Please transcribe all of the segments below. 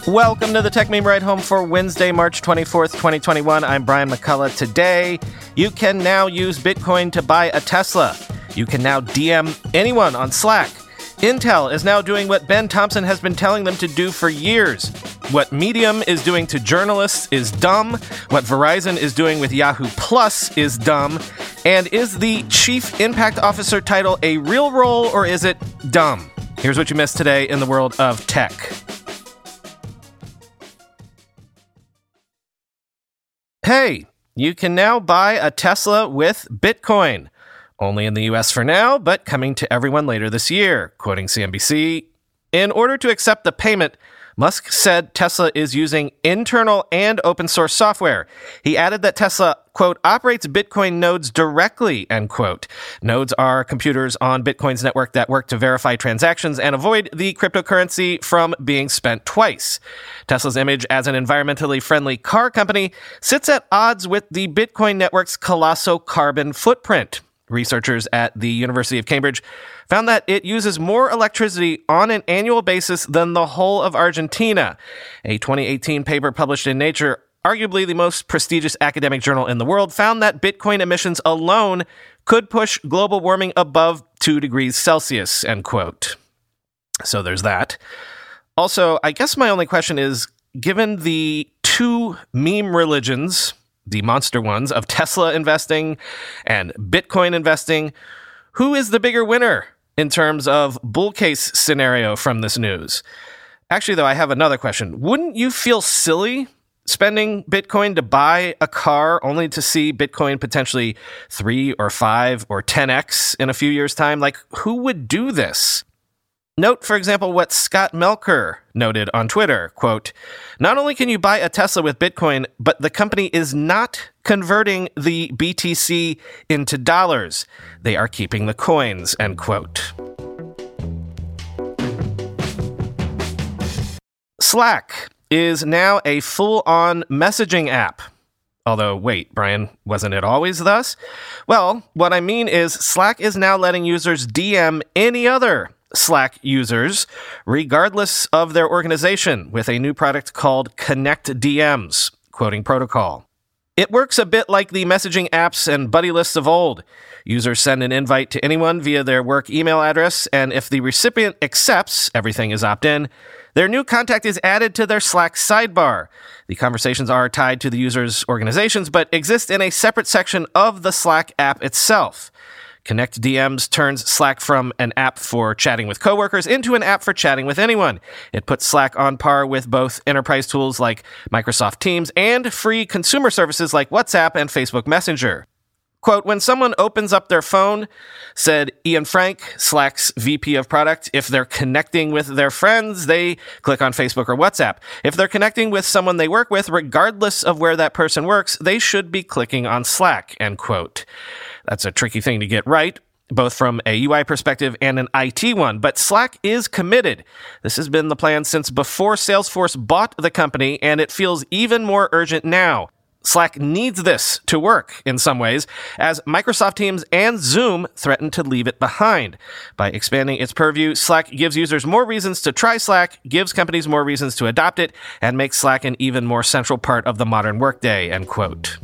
Welcome to the Tech Meme Ride Home for Wednesday, March 24th, 2021. I'm Brian McCullough. Today, you can now use Bitcoin to buy a Tesla. You can now DM anyone on Slack. Intel is now doing what Ben Thompson has been telling them to do for years. What Medium is doing to journalists is dumb. What Verizon is doing with Yahoo Plus is dumb. And is the Chief Impact Officer title a real role or is it dumb? Here's what you missed today in the world of tech. Hey, you can now buy a Tesla with Bitcoin. Only in the US for now, but coming to everyone later this year. Quoting CNBC, in order to accept the payment, Musk said Tesla is using internal and open source software. He added that Tesla, quote, operates Bitcoin nodes directly, end quote. Nodes are computers on Bitcoin's network that work to verify transactions and avoid the cryptocurrency from being spent twice. Tesla's image as an environmentally friendly car company sits at odds with the Bitcoin network's colossal carbon footprint. Researchers at the University of Cambridge found that it uses more electricity on an annual basis than the whole of Argentina. A 2018 paper published in Nature, arguably the most prestigious academic journal in the world, found that Bitcoin emissions alone could push global warming above 2 degrees Celsius, end quote. So there's that. Also, I guess my only question is, given the two meme religions, the monster ones of Tesla investing and Bitcoin investing, who is the bigger winner in terms of bull case scenario from this news? Actually, though, I have another question. Wouldn't you feel silly spending Bitcoin to buy a car only to see Bitcoin potentially 3 or 5 or 10x in a few years' time? Like, who would do this? Note, for example, what Scott Melker noted on Twitter, quote, not only can you buy a Tesla with Bitcoin, but the company is not converting the BTC into dollars. They are keeping the coins, end quote. Slack is now a full-on messaging app. Although, wait, Brian, wasn't it always thus? Well, what I mean is Slack is now letting users DM any other Slack users, regardless of their organization, with a new product called Connect DMs, quoting protocol. It works a bit like the messaging apps and buddy lists of old. Users send an invite to anyone via their work email address, and if the recipient accepts, everything is opt-in, their new contact is added to their Slack sidebar. The conversations are tied to the user's organizations, but exist in a separate section of the Slack app itself. Connect DMs turns Slack from an app for chatting with coworkers into an app for chatting with anyone. It puts Slack on par with both enterprise tools like Microsoft Teams and free consumer services like WhatsApp and Facebook Messenger. Quote, when someone opens up their phone, said Ian Frank, Slack's VP of product, if they're connecting with their friends, they click on Facebook or WhatsApp. If they're connecting with someone they work with, regardless of where that person works, they should be clicking on Slack, end quote. That's a tricky thing to get right, both from a UI perspective and an IT one, but Slack is committed. This has been the plan since before Salesforce bought the company, and it feels even more urgent now. Slack needs this to work in some ways, as Microsoft Teams and Zoom threaten to leave it behind. By expanding its purview, Slack gives users more reasons to try Slack, gives companies more reasons to adopt it, and makes Slack an even more central part of the modern workday, end quote.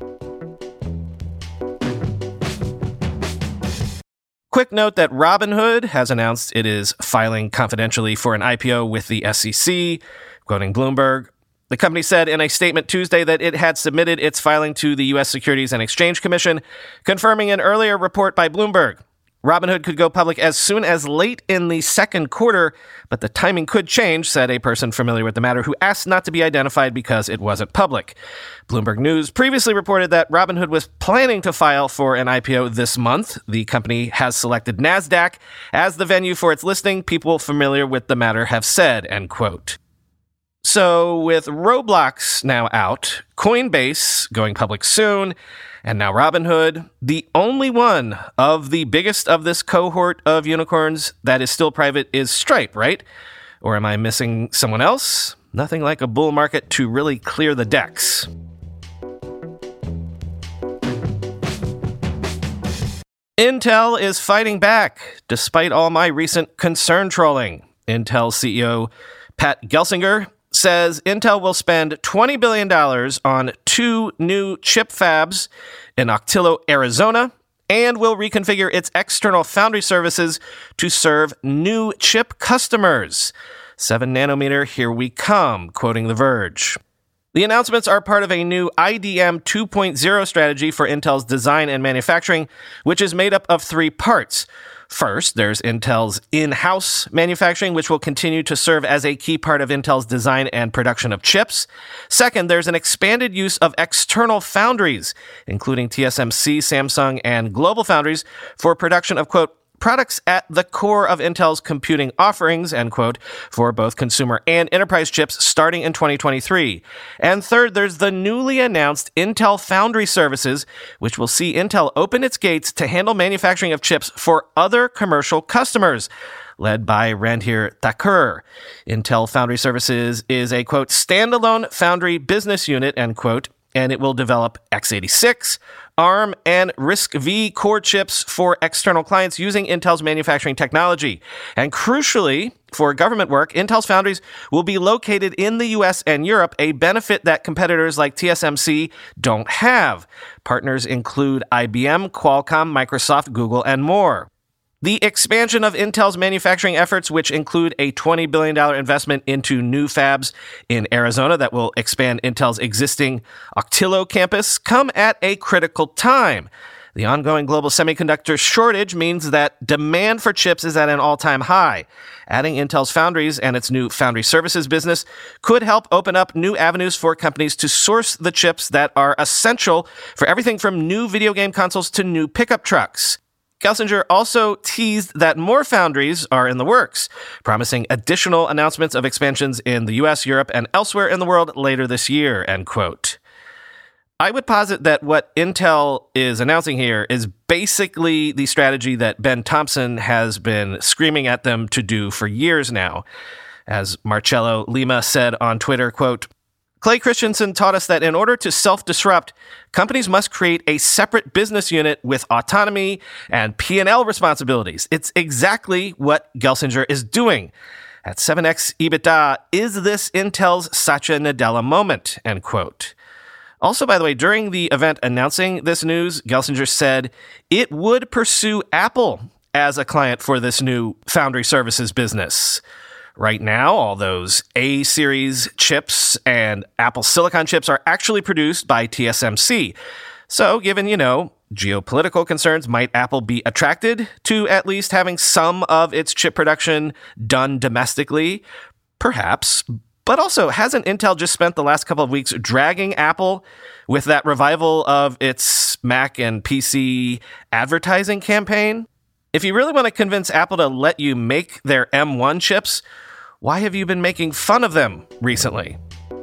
Quick note that Robinhood has announced it is filing confidentially for an IPO with the SEC, quoting Bloomberg. The company said in a statement Tuesday that it had submitted its filing to the U.S. Securities and Exchange Commission, confirming an earlier report by Bloomberg. Robinhood could go public as soon as late in the second quarter, but the timing could change, said a person familiar with the matter who asked not to be identified because it wasn't public. Bloomberg News previously reported that Robinhood was planning to file for an IPO this month. The company has selected NASDAQ as the venue for its listing, people familiar with the matter have said, end quote. So with Roblox now out, Coinbase going public soon, and now Robinhood, the only one of the biggest of this cohort of unicorns that is still private is Stripe, right? Or am I missing someone else? Nothing like a bull market to really clear the decks. Intel is fighting back, despite all my recent concern trolling. Intel CEO Pat Gelsinger says Intel will spend $20 billion on 2 new chip fabs in Octillo, Arizona, and will reconfigure its external foundry services to serve new chip customers. 7 nanometer, here we come, quoting The Verge. The announcements are part of a new IDM 2.0 strategy for Intel's design and manufacturing, which is made up of 3 parts. First, there's Intel's in-house manufacturing, which will continue to serve as a key part of Intel's design and production of chips. Second, there's an expanded use of external foundries, including TSMC, Samsung, and GlobalFoundries, for production of, quote, products at the core of Intel's computing offerings, end quote, for both consumer and enterprise chips starting in 2023. And third, there's the newly announced Intel Foundry Services, which will see Intel open its gates to handle manufacturing of chips for other commercial customers, led by Randhir Thakur. Intel Foundry Services is a, quote, standalone foundry business unit, end quote, and it will develop x86, ARM, and RISC-V core chips for external clients using Intel's manufacturing technology. And crucially, for government work, Intel's foundries will be located in the US and Europe, a benefit that competitors like TSMC don't have. Partners include IBM, Qualcomm, Microsoft, Google, and more. The expansion of Intel's manufacturing efforts, which include a $20 billion investment into new fabs in Arizona that will expand Intel's existing Octillo campus, come at a critical time. The ongoing global semiconductor shortage means that demand for chips is at an all-time high. Adding Intel's foundries and its new foundry services business could help open up new avenues for companies to source the chips that are essential for everything from new video game consoles to new pickup trucks. Gelsinger also teased that more foundries are in the works, promising additional announcements of expansions in the US, Europe, and elsewhere in the world later this year, end quote. I would posit that what Intel is announcing here is basically the strategy that Ben Thompson has been screaming at them to do for years now. As Marcello Lima said on Twitter, quote, Clay Christensen taught us that in order to self-disrupt, companies must create a separate business unit with autonomy and P&L responsibilities. It's exactly what Gelsinger is doing. At 7x EBITDA, is this Intel's Satya Nadella moment? End quote. Also, by the way, during the event announcing this news, Gelsinger said it would pursue Apple as a client for this new foundry services business. Right now, all those A-series chips and Apple Silicon chips are actually produced by TSMC. So, given, geopolitical concerns, might Apple be attracted to at least having some of its chip production done domestically? Perhaps. But also, hasn't Intel just spent the last couple of weeks dragging Apple with that revival of its Mac and PC advertising campaign? If you really want to convince Apple to let you make their M1 chips, why have you been making fun of them recently?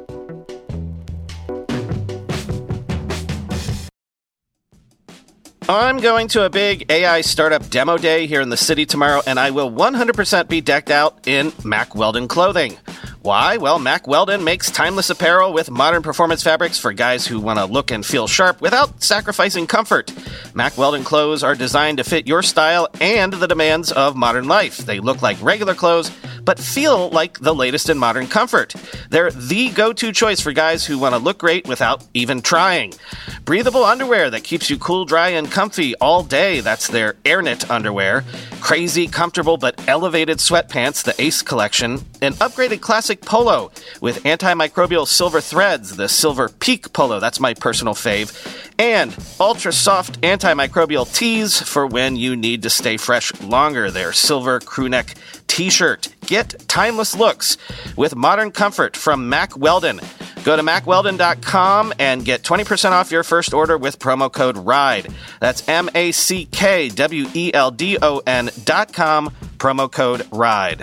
I'm going to a big AI startup demo day here in the city tomorrow, and I will 100% be decked out in Mack Weldon clothing. Why? Well, Mack Weldon makes timeless apparel with modern performance fabrics for guys who want to look and feel sharp without sacrificing comfort. Mack Weldon clothes are designed to fit your style and the demands of modern life. They look like regular clothes, but feel like the latest in modern comfort. They're the go-to choice for guys who want to look great without even trying. Breathable underwear that keeps you cool, dry, and comfy all day. That's their AirKnit underwear. Crazy, comfortable, but elevated sweatpants, the Ace collection. An upgraded classic polo with antimicrobial silver threads, the Silver Peak polo. That's my personal fave. And ultra-soft antimicrobial tees for when you need to stay fresh longer. Their silver crewneck t-shirt. Get timeless looks with modern comfort from Mack Weldon. Go to MackWeldon.com and get 20% off your first order with promo code RIDE. That's MackWeldon.com, promo code RIDE.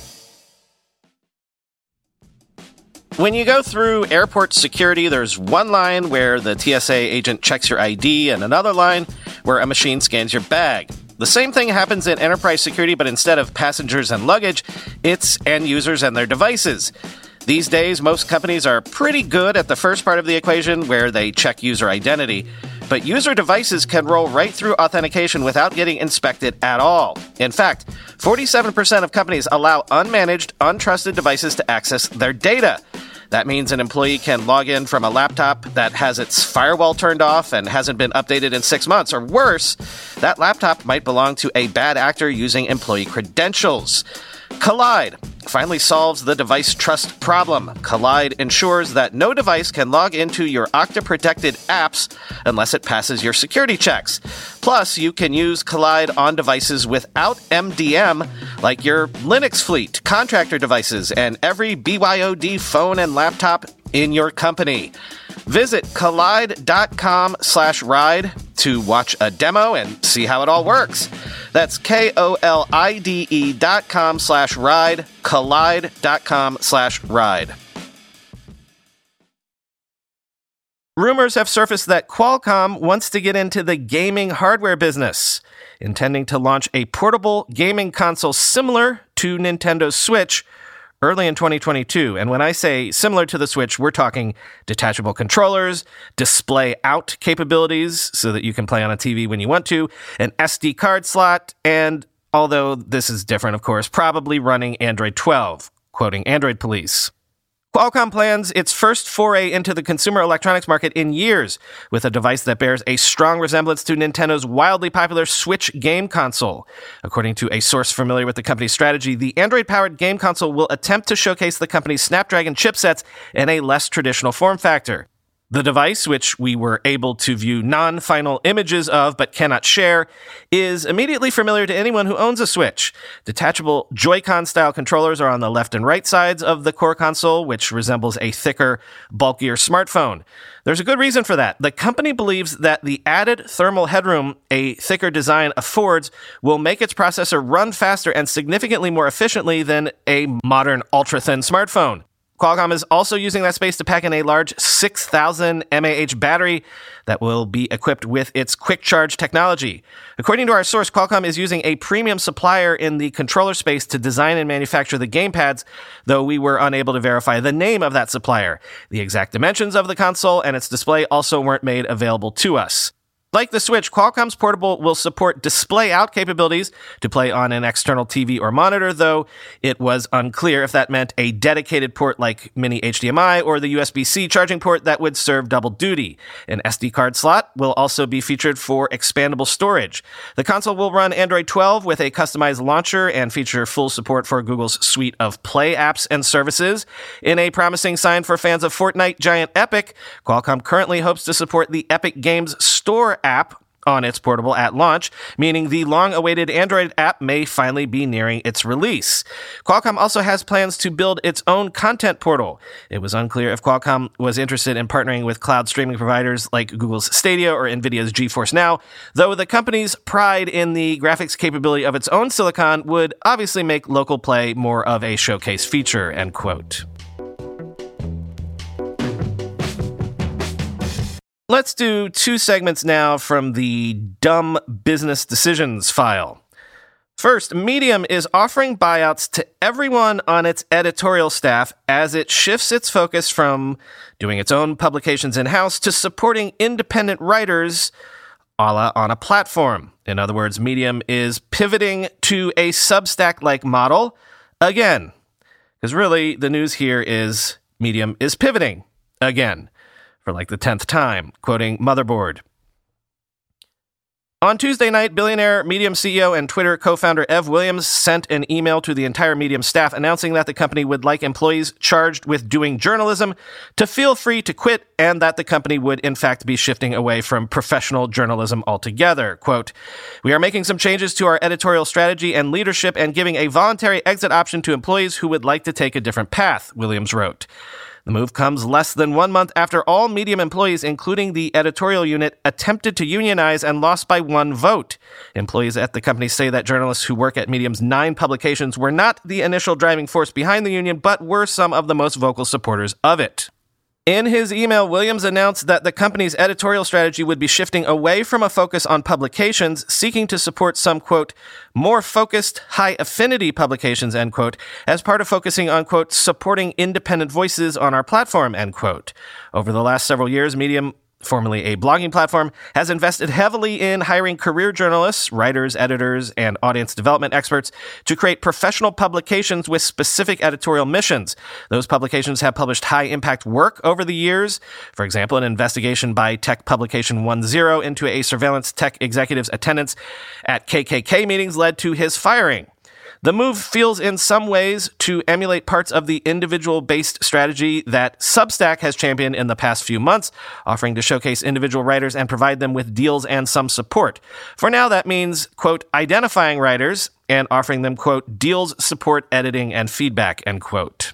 When you go through airport security, there's one line where the TSA agent checks your ID and another line where a machine scans your bag. The same thing happens in enterprise security, but instead of passengers and luggage, it's end users and their devices. These days, most companies are pretty good at the first part of the equation where they check user identity. but user devices can roll right through authentication without getting inspected at all. In fact, 47% of companies allow unmanaged, untrusted devices to access their data. That means an employee can log in from a laptop that has its firewall turned off and hasn't been updated in 6 months, or worse, that laptop might belong to a bad actor using employee credentials. Kolide finally solves the device trust problem. Kolide ensures that no device can log into your Okta-protected apps unless it passes your security checks. Plus, you can use Kolide on devices without MDM, like your Linux fleet, contractor devices, and every BYOD phone and laptop in your company. Visit kolide.com/ride to watch a demo and see how it all works. That's KOLIDE.com/ride, kolide.com/ride. Rumors have surfaced that Qualcomm wants to get into the gaming hardware business, intending to launch a portable gaming console similar to Nintendo's Switch early in 2022. And when I say similar to the Switch, we're talking detachable controllers, display out capabilities so that you can play on a TV when you want to, an SD card slot, and although this is different, of course, probably running Android 12, quoting Android Police. Qualcomm plans its first foray into the consumer electronics market in years, with a device that bears a strong resemblance to Nintendo's wildly popular Switch game console. According to a source familiar with the company's strategy, the Android-powered game console will attempt to showcase the company's Snapdragon chipsets in a less traditional form factor. The device, which we were able to view non-final images of but cannot share, is immediately familiar to anyone who owns a Switch. Detachable Joy-Con-style controllers are on the left and right sides of the core console, which resembles a thicker, bulkier smartphone. There's a good reason for that. The company believes that the added thermal headroom a thicker design affords will make its processor run faster and significantly more efficiently than a modern ultra-thin smartphone. Qualcomm is also using that space to pack in a large 6,000 mAh battery that will be equipped with its quick charge technology. According to our source, Qualcomm is using a premium supplier in the controller space to design and manufacture the gamepads, though we were unable to verify the name of that supplier. The exact dimensions of the console and its display also weren't made available to us. Like the Switch, Qualcomm's portable will support display-out capabilities to play on an external TV or monitor, though it was unclear if that meant a dedicated port like mini HDMI or the USB-C charging port that would serve double duty. An SD card slot will also be featured for expandable storage. The console will run Android 12 with a customized launcher and feature full support for Google's suite of Play apps and services. In a promising sign for fans of Fortnite giant Epic, Qualcomm currently hopes to support the Epic Games Store app on its portable at launch, meaning the long-awaited Android app may finally be nearing its release. Qualcomm also has plans to build its own content portal. It was unclear if Qualcomm was interested in partnering with cloud streaming providers like Google's Stadia or Nvidia's GeForce Now, though the company's pride in the graphics capability of its own silicon would obviously make local play more of a showcase feature, end quote. Let's do 2 segments now from the Dumb Business Decisions file. First, Medium is offering buyouts to everyone on its editorial staff as it shifts its focus from doing its own publications in-house to supporting independent writers a la on a platform. In other words, Medium is pivoting to a Substack-like model again. Because really, the news here is Medium is pivoting again. For like the 10th time, quoting Motherboard. On Tuesday night, billionaire Medium CEO and Twitter co-founder Ev Williams sent an email to the entire Medium staff announcing that the company would like employees charged with doing journalism to feel free to quit and that the company would in fact be shifting away from professional journalism altogether. Quote, "We are making some changes to our editorial strategy and leadership and giving a voluntary exit option to employees who would like to take a different path," Williams wrote. The move comes less than 1 month after all Medium employees, including the editorial unit, attempted to unionize and lost by 1 vote. Employees at the company say that journalists who work at Medium's 9 publications were not the initial driving force behind the union, but were some of the most vocal supporters of it. In his email, Williams announced that the company's editorial strategy would be shifting away from a focus on publications, seeking to support some, quote, more focused, high-affinity publications, end quote, as part of focusing on, quote, supporting independent voices on our platform, end quote. Over the last several years, Medium formerly a blogging platform, has invested heavily in hiring career journalists, writers, editors, and audience development experts to create professional publications with specific editorial missions. Those publications have published high-impact work over the years. For example, an investigation by Tech Publication 10 into a surveillance tech executive's attendance at KKK meetings led to his firing. The move feels in some ways to emulate parts of the individual-based strategy that Substack has championed in the past few months, offering to showcase individual writers and provide them with deals and some support. For now, that means, quote, identifying writers and offering them, quote, deals, support, editing, and feedback, end quote.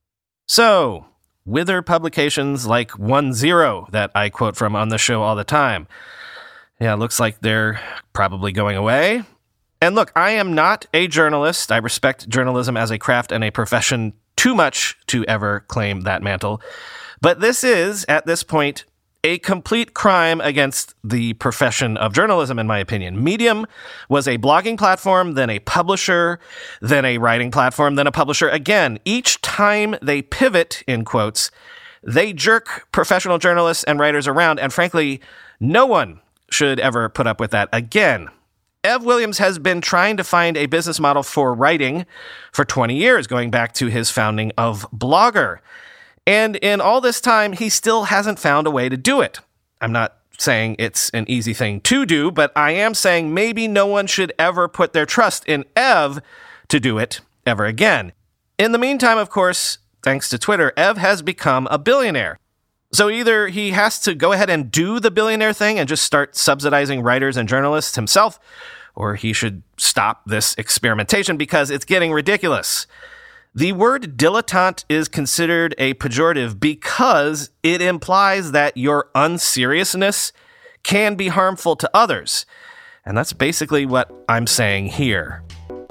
So, wither publications like 10 that I quote from on the show all the time? Yeah, it looks like they're probably going away. And look, I am not a journalist. I respect journalism as a craft and a profession too much to ever claim that mantle. But this is, at this point, a complete crime against the profession of journalism, in my opinion. Medium was a blogging platform, then a publisher, then a writing platform, then a publisher again. Each time they pivot, in quotes, they jerk professional journalists and writers around, and frankly, no one should ever put up with that again. Ev Williams has been trying to find a business model for writing for 20 years, going back to his founding of Blogger. And in all this time, he still hasn't found a way to do it. I'm not saying it's an easy thing to do, but I am saying maybe no one should ever put their trust in Ev to do it ever again. In the meantime, of course, thanks to Twitter, Ev has become a billionaire. So either he has to go ahead and do the billionaire thing and just start subsidizing writers and journalists himself, or he should stop this experimentation because it's getting ridiculous. The word dilettante is considered a pejorative because it implies that your unseriousness can be harmful to others. And that's basically what I'm saying here.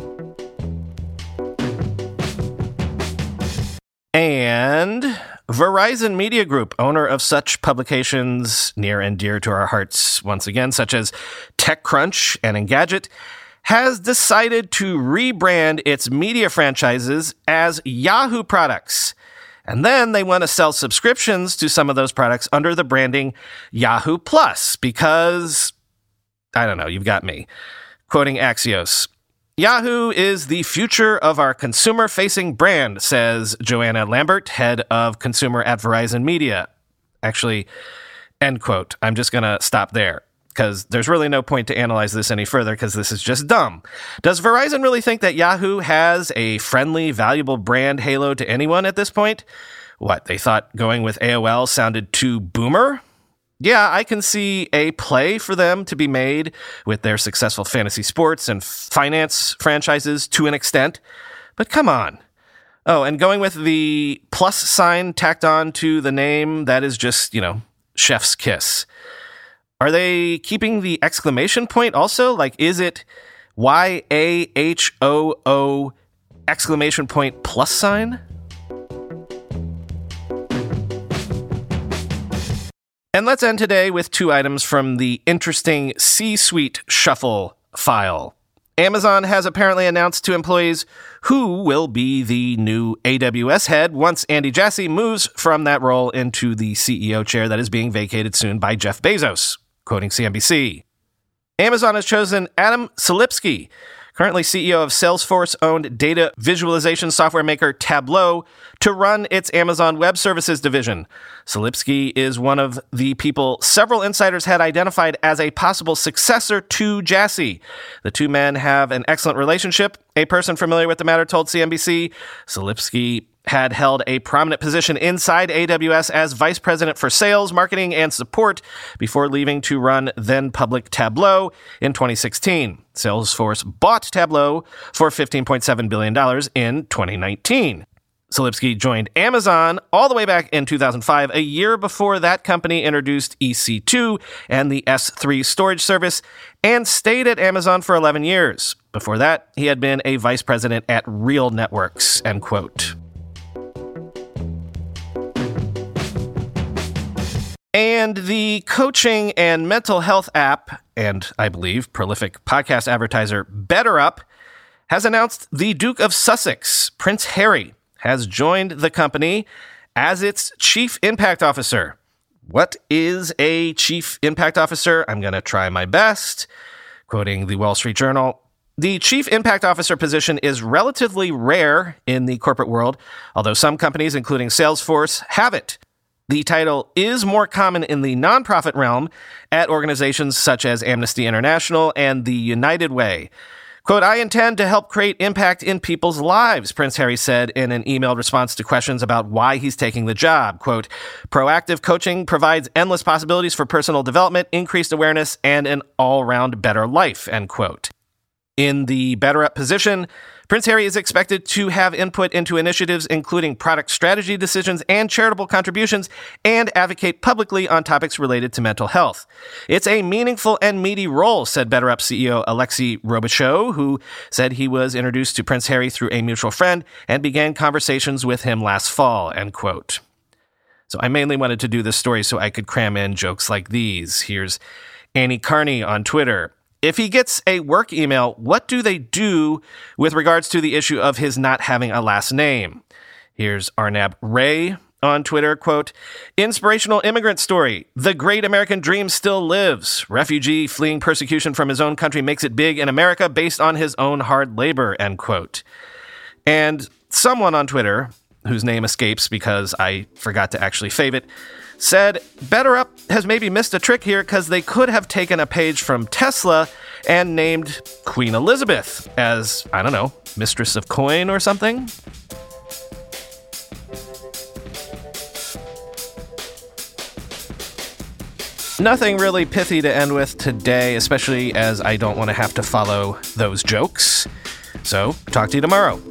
And Verizon Media Group, owner of such publications near and dear to our hearts once again, such as TechCrunch and Engadget, has decided to rebrand its media franchises as Yahoo products. And then they want to sell subscriptions to some of those products under the branding Yahoo Plus because, I don't know, you've got me. Quoting Axios, Yahoo is the future of our consumer-facing brand, says Joanna Lambert, head of consumer at Verizon Media. Actually, end quote. I'm just going to stop there because there's really no point to analyze this any further because this is just dumb. Does Verizon really think that Yahoo has a friendly, valuable brand halo to anyone at this point? What, they thought going with AOL sounded too boomer? Yeah, I can see a play for them to be made with their successful fantasy sports and finance franchises to an extent, but come on. Oh, and going with the plus sign tacked on to the name, that is just, chef's kiss. Are they keeping the exclamation point also? Like, is it YAHOO exclamation point plus sign? And let's end today with two items from the interesting C-Suite Shuffle file. Amazon has apparently announced to employees who will be the new AWS head once Andy Jassy moves from that role into the CEO chair that is being vacated soon by Jeff Bezos, quoting CNBC. Amazon has chosen Adam Selipsky, currently CEO of Salesforce-owned data visualization software maker Tableau, to run its Amazon Web Services division. Selipsky is one of the people several insiders had identified as a possible successor to Jassy. The two men have an excellent relationship. A person familiar with the matter told CNBC Selipsky had held a prominent position inside AWS as vice president for sales, marketing, and support before leaving to run then-public Tableau in 2016. Salesforce bought Tableau for $15.7 billion in 2019. Selipsky joined Amazon all the way back in 2005, a year before that company introduced EC2 and the S3 storage service, and stayed at Amazon for 11 years. Before that, he had been a vice president at Real Networks, end quote. And the coaching and mental health app, and I believe prolific podcast advertiser BetterUp, has announced the Duke of Sussex, Prince Harry, has joined the company as its chief impact officer. What is a chief impact officer? I'm going to try my best. Quoting the Wall Street Journal, the chief impact officer position is relatively rare in the corporate world, although some companies, including Salesforce, have it. The title is more common in the nonprofit realm at organizations such as Amnesty International and the United Way. Quote, I intend to help create impact in people's lives, Prince Harry said in an emailed response to questions about why he's taking the job. Quote, proactive coaching provides endless possibilities for personal development, increased awareness, and an all-round better life, end quote. In the BetterUp position, Prince Harry is expected to have input into initiatives including product strategy decisions and charitable contributions, and advocate publicly on topics related to mental health. It's a meaningful and meaty role, said BetterUp CEO Alexei Robichaud, who said he was introduced to Prince Harry through a mutual friend and began conversations with him last fall, end quote. So I mainly wanted to do this story so I could cram in jokes like these. Here's Annie Carney on Twitter. If he gets a work email, what do they do with regards to the issue of his not having a last name? Here's Arnab Ray on Twitter, quote, inspirational immigrant story. The great American dream still lives. Refugee fleeing persecution from his own country makes it big in America based on his own hard labor, end quote. And someone on Twitter, whose name escapes because I forgot to actually fave it, said BetterUp has maybe missed a trick here because they could have taken a page from Tesla and named Queen Elizabeth as, I don't know, Mistress of Coin or something. Nothing really pithy to end with today, especially as I don't want to have to follow those jokes. So, talk to you tomorrow.